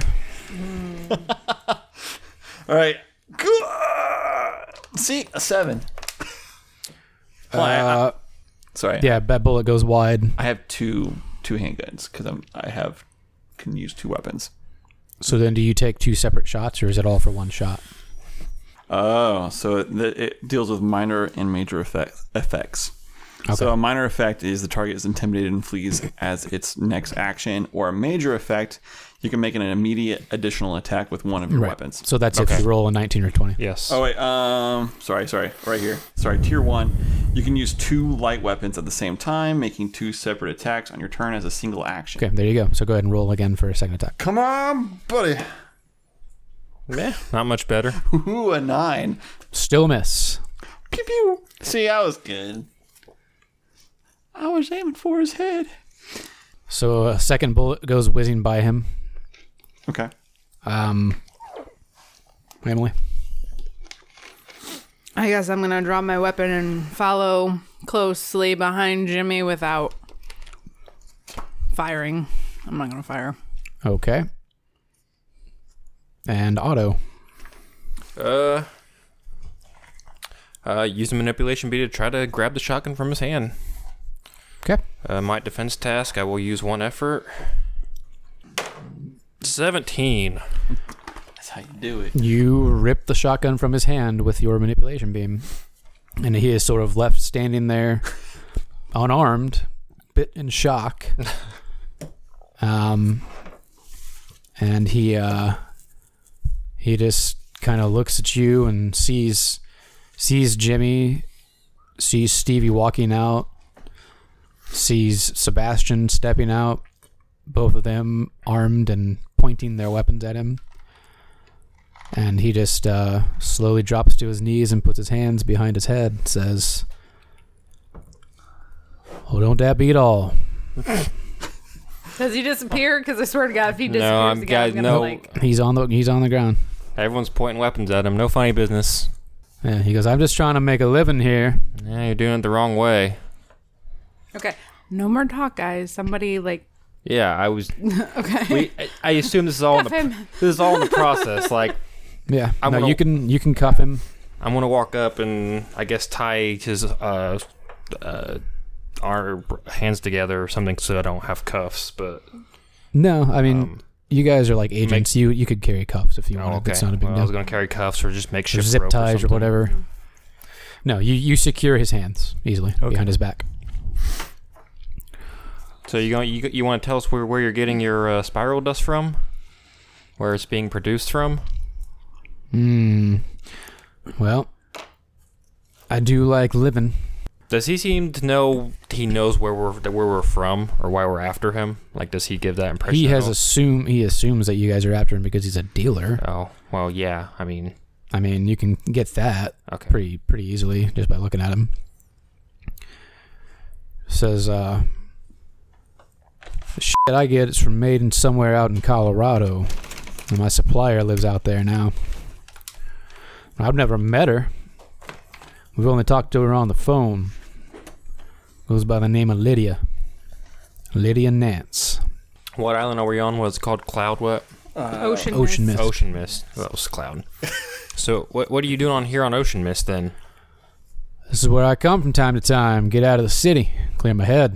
All right. Good. See, a seven. Well, I- I- Uh, sorry. yeah, that bullet goes wide. I have two two handguns because I'm I have can use two weapons. So then, do you take two separate shots, or is it all for one shot? Oh, so it, it deals with minor and major effect, effects. Okay. So a minor effect is the target is intimidated and flees as its next action, or a major effect, you can make an immediate additional attack with one of your Right. weapons. So that's Okay. if you roll a nineteen or twenty. Yes. Oh wait, um, sorry, sorry, right here. Sorry, tier one. You can use two light weapons at the same time, making two separate attacks on your turn as a single action. Okay, there you go. So go ahead and roll again for a second attack. Come on, buddy. Meh, not much better. Ooh, a nine. Still miss. Pew pew. See, I was good. I was aiming for his head. So a second bullet goes whizzing by him. Okay. Um, Emily. I guess I'm gonna drop my weapon and follow closely behind Jimmy without firing. I'm not gonna fire. Okay. And Otto. Uh, uh, use a manipulation bee to try to grab the shotgun from his hand. Okay. Uh, my defense task, I will use one effort. seventeen. That's how you do it. You rip the shotgun from his hand with your manipulation beam, and he is sort of left standing there, unarmed, bit in shock. Um, and he uh, he just kind of looks at you and sees sees Jimmy, sees Stevie walking out, sees Sebastian stepping out, both of them armed and pointing their weapons at him. And he just uh, slowly drops to his knees and puts his hands behind his head, says, "Oh, don't that beat all?" Does he disappear? Because I swear to God, if he disappears I'm again, guys- I'm gonna no. like. He's on the he's on the ground. Everyone's pointing weapons at him. No funny business. Yeah, he goes, I'm just trying to make a living here. Yeah, you're doing it the wrong way. Okay, no more talk, guys. Somebody like. Yeah, I was. Okay. We, I, I assume this is all in Cuff the him. this is all in the process. Like, Yeah. I'm no, gonna- you can you can cuff him. I'm gonna walk up and I guess tie his uh, uh, our hands together or something so I don't have cuffs. But No, I mean um, you guys are like agents. You you could carry cuffs if you oh, wanted. okay. It's not a big Well, I deal. was gonna carry cuffs or just Or makeshift zip rope ties or, something. whatever. No, you, you secure his hands easily Okay. behind his back. So you going you you want to tell us where where you're getting your uh, spiral dust from? Where it's being produced from? Hmm. Well, I do like living. Does he seem to know he knows where we're that where we're from or why we're after him? Like, does he give that impression? He at has all? assume he assumes that you guys are after him because he's a dealer. Oh well, yeah. I mean, I mean, you can get that okay. pretty pretty easily just by looking at him. Says, uh, the shit I get is from made in somewhere out in Colorado. And my supplier lives out there now. I've never met her. We've only talked to her on the phone. Goes by the name of Lydia. Lydia Nance. What island are we on? Was called Cloud? What? Ocean. Ocean Mist. Mist. Ocean Mist. Well, that was Cloud. So what what are you doing on here on Ocean Mist then? This is where I come from time to time. Get out of the city. Clear my head.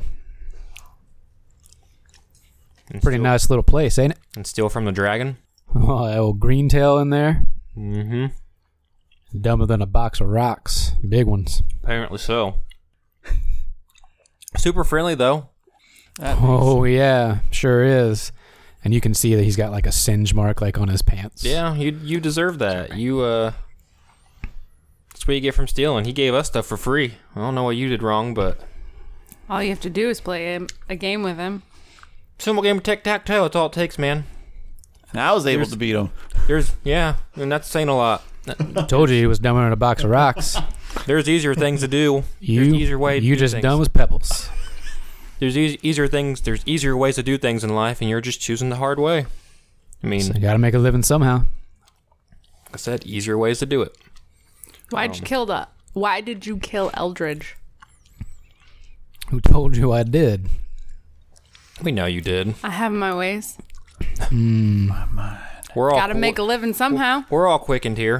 And Pretty steal, nice little place, ain't it? And steal from the dragon. Oh, that old green tail in there. Mm-hmm. Dumber than a box of rocks. Big ones. Apparently so. Super friendly though. That Oh, yeah. Sure is. And you can see that he's got like a singe mark like on his pants. Yeah, you you deserve that. You uh, that's what you get from stealing. He gave us stuff for free. I don't know what you did wrong, but All you have to do is play a, a game with him. simple game of tic tac toe. That's all it takes, man. And I was able There's- to beat him. There's yeah, and that's saying a lot. Told you he was dumber than a box of rocks. There's easier things to do. You, There's easier way. To you do just things. dumb as pebbles. There's eas easier things. There's easier ways to do things in life, and you're just choosing the hard way. I mean, So you gotta make a living somehow. like I said, easier ways to do it. Why'd Um, you kill the? Why did you kill Eldridge? Who told you I did? We know you did. I have my ways. We're all Got to make a living somehow. We're all quickened here.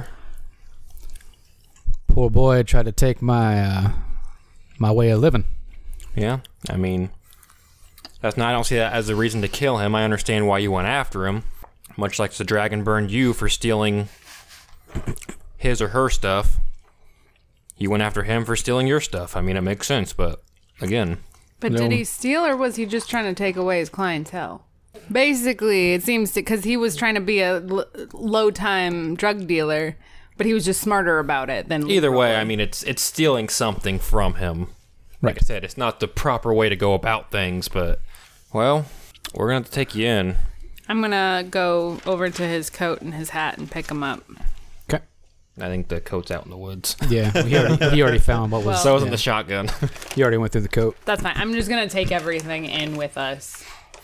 Poor boy tried to take my uh, my way of living. Yeah, I mean, that's not. I don't see that as a reason to kill him. I understand why you went after him, much like the dragon burned you for stealing his or her stuff. You went after him for stealing your stuff. I mean, it makes sense, but again, But No. did he steal or was he just trying to take away his clientele? Basically, it seems to because he was trying to be a l- low time drug dealer, but he was just smarter about it than either way, Leroy. I mean, it's it's stealing something from him. Like Right. I said, it's not the proper way to go about things, but well, we're gonna have to take you in. I'm gonna go over to his coat and his hat and pick him up. Okay. I think the coat's out in the woods. Yeah, he already, he already found what was. Well- So wasn't yeah, the shotgun. he already went through the coat. That's fine. I'm just gonna take everything in with us.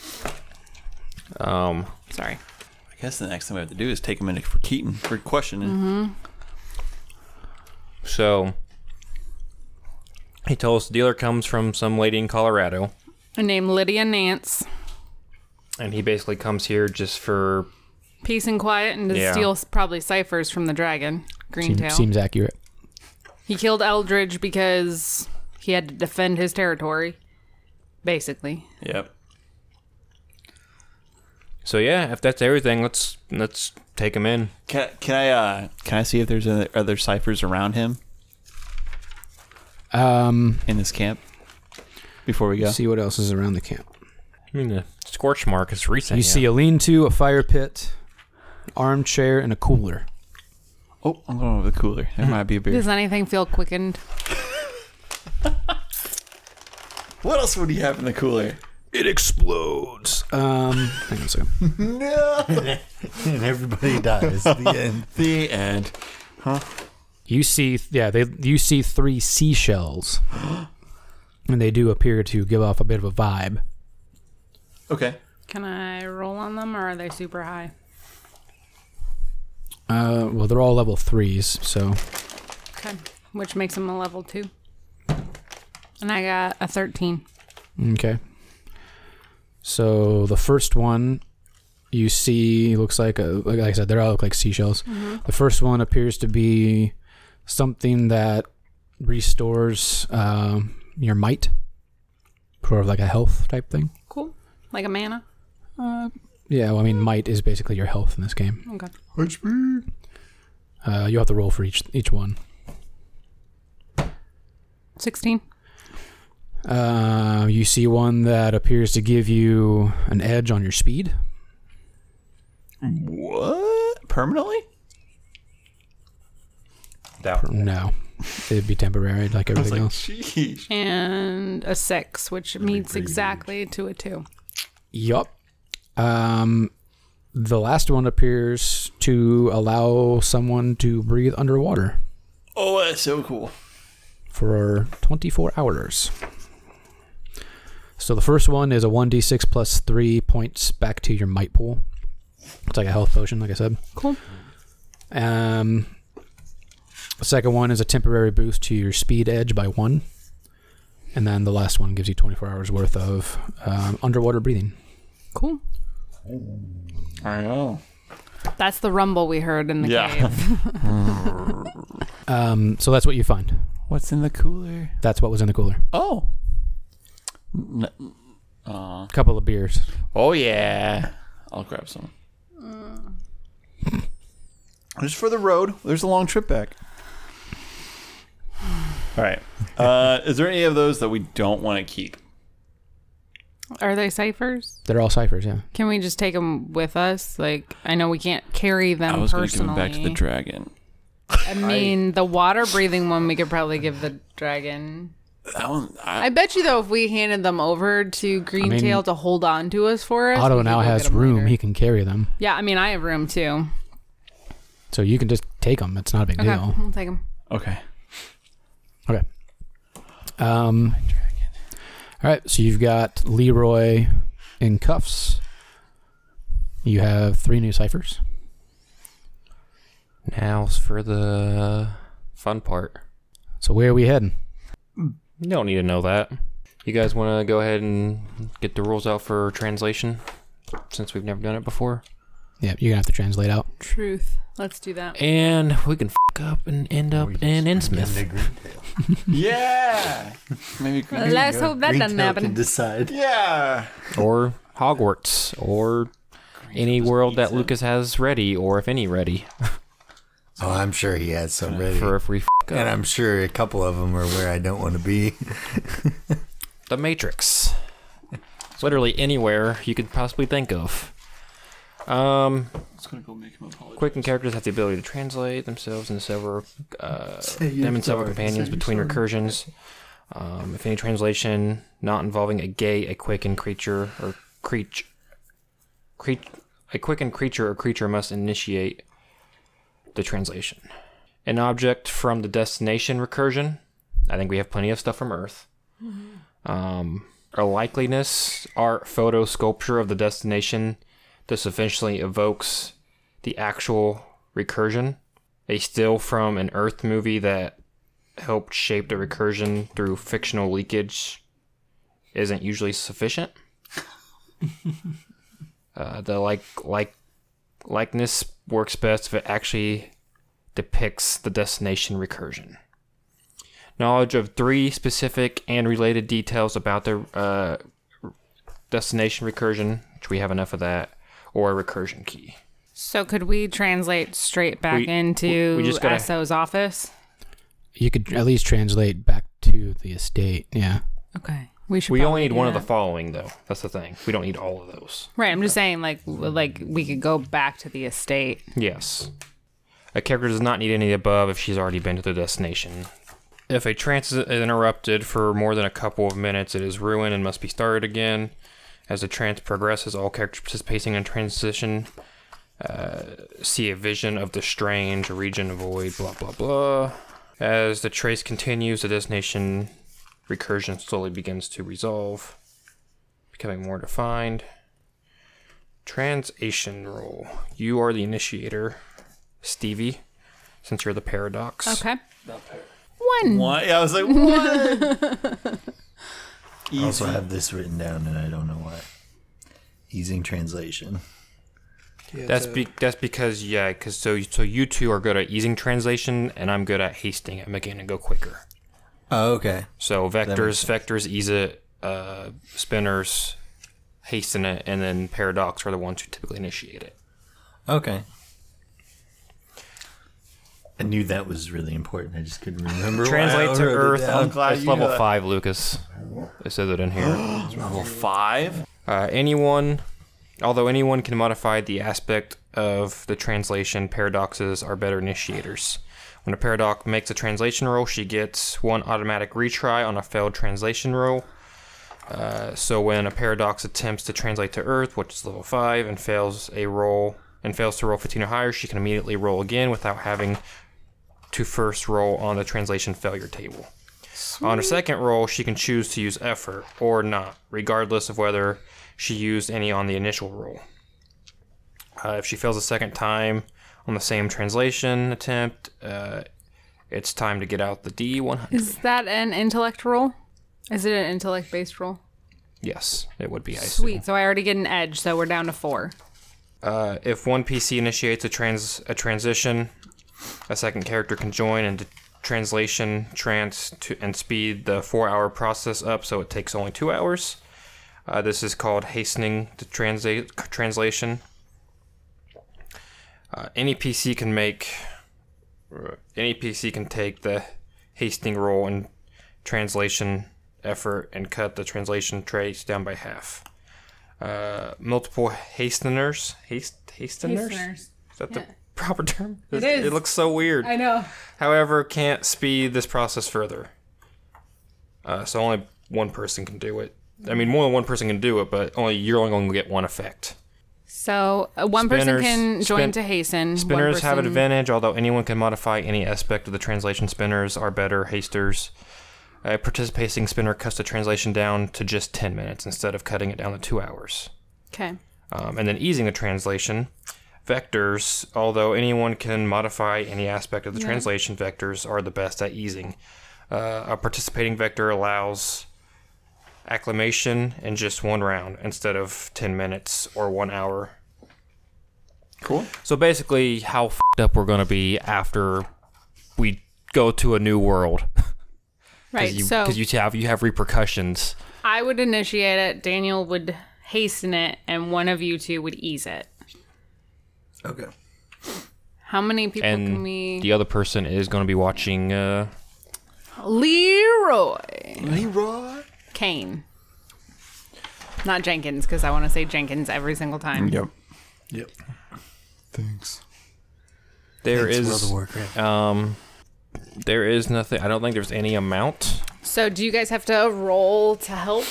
um. Sorry. I guess the next thing we have to do is take him in for Keaton for questioning. So he told us the dealer comes from some lady in Colorado, Named Lydia Nance. and he basically comes here just for Peace and quiet and to Yeah. steal s- probably ciphers from the dragon. Seems, Greentail. seems accurate. He killed Eldridge because he had to defend his territory. Basically. Yep. So yeah, if that's everything, let's let's take him in. Can, can I uh can I see if there's other, other ciphers around him Um, in this camp before we go? see what else is around the camp. I mean, the scorch mark is recent. You yeah. see a lean-to, a fire pit, armchair, and a cooler. Oh, I'm going over the cooler. There might be a beer. Does anything feel quickened? What else would he have in the cooler? It explodes. Um, hang on a second. No. And everybody dies. The end. The end. You see, yeah, they you see three seashells, and they do appear to give off a bit of a vibe. Okay. Can I roll on them, or are they super high? Uh, well, they're all level threes, so Okay. Which makes them a level two. And I got a thirteen. okay. So the first one you see looks like a, like I said, they all look like seashells. Mm-hmm. The first one appears to be something that restores um, your might, sort of like a health type thing. Cool. Like a mana? Uh, yeah, well, I mean, might is basically your health in this game. Okay. H P. Uh, you have to roll for each each one. sixteen. Uh, you see one that appears to give you an edge on your speed. What? Permanently? That No, it'd be temporary like I was everything like, else. sheesh. And a six, which meets pretty exactly to a two. Yup. Um, the last one appears to allow someone to breathe underwater Oh, that's so cool. for twenty-four hours. So the first one is a one d six plus three points back to your might pool. It's like a health potion, like I said. Cool. Um, the second one is a temporary boost to your speed edge by one. And then the last one gives you twenty-four hours worth of um, underwater breathing. Cool. I know. That's the rumble we heard in the Yeah. cave. Um, so that's what you find. What's in the cooler? That's what was in the cooler. Oh. N- Aw. A couple of beers. Oh, yeah. I'll grab some. Just for the road. There's a long trip back. All right. Uh, is there any of those that we don't want to keep? Are they ciphers? They're all ciphers, yeah. Can we just take them with us? Like, I know we can't carry them I was going to give personally. them back to the dragon. I mean, the water breathing one we could probably give the dragon. That one, I, I bet you though, if we handed them over to Greentail mean, to hold on to us for us, Otto we could now go has get 'em room. later. He can carry them. Yeah, I mean, I have room too. So you can just take them. It's not a big Okay, deal. we'll take them. okay. Okay. Um, all right. So you've got Leroy in cuffs. You have three new ciphers. Now's for the fun part. So where are we heading? You don't need to know that. You guys want to go ahead and get the rules out for translation, since we've never done it before? Yeah, you're gonna have to translate out. Truth. Let's do that. And we can f*** up and end up in Innsmouth. Yeah. Maybe. Let's hope that doesn't happen. Decide. Yeah. Or Hogwarts. Or any world that Lucas has ready, or if any ready, Oh, I'm sure he has some ready. for if we f*** up. And I'm sure a couple of them are where I don't want to be. The Matrix. Literally anywhere you could possibly think of. Um, It's gonna go make him apologize. Quicken characters have the ability to translate themselves into several, uh, Say you're them and several sorry. companions Say you're between sorry. recursions. Um, if any translation not involving a gay, a quicken creature or creature, cre- a quickened creature or creature must initiate the translation. An object from the destination recursion. I think we have plenty of stuff from Earth. Um, a likeliness, art, photo, sculpture of the destination. This eventually evokes the actual recursion. A still from an Earth movie that helped shape the recursion through fictional leakage isn't usually sufficient. uh, the like like likeness works best if it actually depicts the destination recursion. Knowledge of three specific and related details about the uh, destination recursion, which we have enough of that, or a recursion key. So could we translate straight back We- into we just gotta- S O's office? You could at least translate back to the estate. Yeah. Okay. We should. We probably only need do one of the that. following, though. That's the thing. We don't need all of those. Right. I'm just saying, like, w- like we could go back to the estate. Yes. A character does not need any of the above if she's already been to the destination. If a trance is interrupted for more than a couple of minutes, it is ruined and must be started again. As the trance progresses, all characters participating in transition uh, see a vision of the strange region void, blah, blah, blah. As the trace continues, the destination recursion slowly begins to resolve, becoming more defined. Translation roll. You are the initiator, Stevie, since you're the paradox. Okay. One. One. Yeah, I was like, what? I also have this written down, and I don't know why. Easing translation. Yeah, That's it's a- be- that's because yeah, because so so you two are good at easing translation, and I'm good at hasting it, making it go quicker. Oh, okay. So makes vectors, vectors ease it, uh, spinners hasten it, and then paradox are the ones who typically initiate it. Okay. I knew that was really important. I just couldn't remember. Translate why I to wrote it Earth. down. I'm glad It's you level know that. five, Lucas. It says it in here. Level five? Uh, anyone, although anyone can modify the aspect of the translation, paradoxes are better initiators. When a paradox makes a translation roll, she gets one automatic retry on a failed translation roll. Uh, so when a paradox attempts to translate to Earth, which is level five, and fails a roll and fails to roll fifteen or higher, she can immediately roll again without having to first roll on the translation failure table. On a second roll, she can choose to use effort or not, regardless of whether she used any on the initial roll. Uh, if she fails a second time on the same translation attempt, uh, it's time to get out the D one hundred. Is that an intellect roll? Is it an intellect-based roll? Yes, it would be. I Sweet. assume. So I already get an edge, so we're down to four. Uh, if one P C initiates a trans a transition, a second character can join and translation trans to and speed the four-hour process up, so it takes only two hours. Uh, this is called hastening the translate translation. Uh, any P C can make any P C can take the hastening roll and translation effort and cut the translation trace down by half. Uh, multiple hasteners, haste hasteners. Hasteners. Is that Yeah. the proper term? It is. It looks so weird. I know. However, can't speed this process further. Uh, so only one person can do it. I mean, more than one person can do it, but only you're only going to get one effect. So uh, one person Spinners- can join spin- to hasten. one Spinners have an person- advantage, although anyone can modify any aspect of the translation. Spinners are better hasters. A participating spinner cuts the translation down to just ten minutes instead of cutting it down to two hours. Okay. Um, and then easing the translation. Vectors, although anyone can modify any aspect of the Yeah. translation, vectors are the best at easing. Uh, a participating vector allows acclimation in just one round instead of ten minutes or one hour. Cool. So basically, how f***ed up we're going to be after we go to a new world. Right. you, so Because you have, you have repercussions. I would initiate it. Daniel would hasten it, and one of you two would ease it. Okay. How many people And can we? the other person is going to be watching... Uh, Leroy Leroy. Kane. Not Jenkins, because I want to say Jenkins every single time. Yep. Yep. Thanks. there Thanks, is... World of Warcraft. Um, there is nothing. I don't think there's any amount. So, do you guys have to roll to help,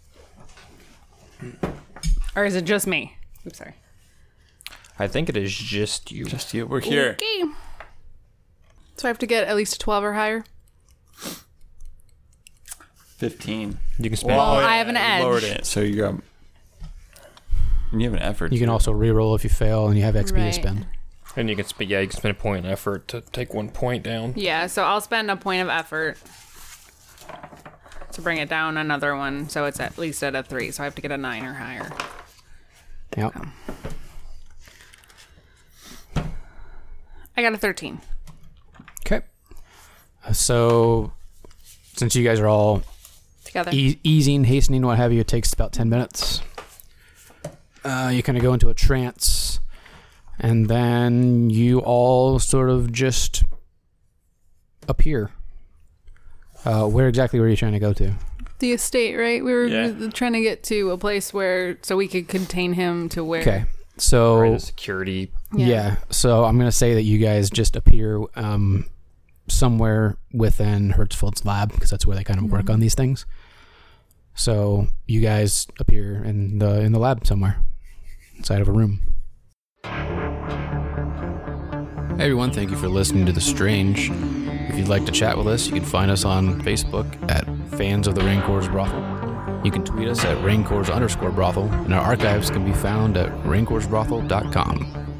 or is it just me? Oops, sorry. I think it is just you. Just you. We're here. Okay. So I have to get at least a twelve or higher. Fifteen. You can spend. Well, Oh, I have an yeah, edge. Lowered it, so you got. You have an effort. You can too. also reroll if you fail, and you have X P Right. to spend. and you can spend. Yeah, you can spend a point in effort to take one point down. Yeah, so I'll spend a point of effort to bring it down another one, so it's at least at a three. So I have to get a nine or higher. Yep. I got a thirteen. Okay. Uh, So, since you guys are all Together. e- easing, hastening, what have you, it takes about ten minutes. Uh, you kind of go into a trance, and then you all sort of just appear. Uh, where exactly were you trying to go to? The estate, right? We were Yeah. trying to get to a place where so we could contain him to where. Okay. So, Or the security. yeah. So I'm going to say that you guys just appear um, somewhere within Hertzfeld's lab, because that's where they kind of work on these things. So you guys appear in the in the lab somewhere, inside of a room. Hey everyone, thank you for listening to The Strange. If you'd like to chat with us, you can find us on Facebook at Fans of the Rancor's Brothel. You can tweet us at raincorps underscore brothel, and our archives can be found at raincorpsbrothel dot com.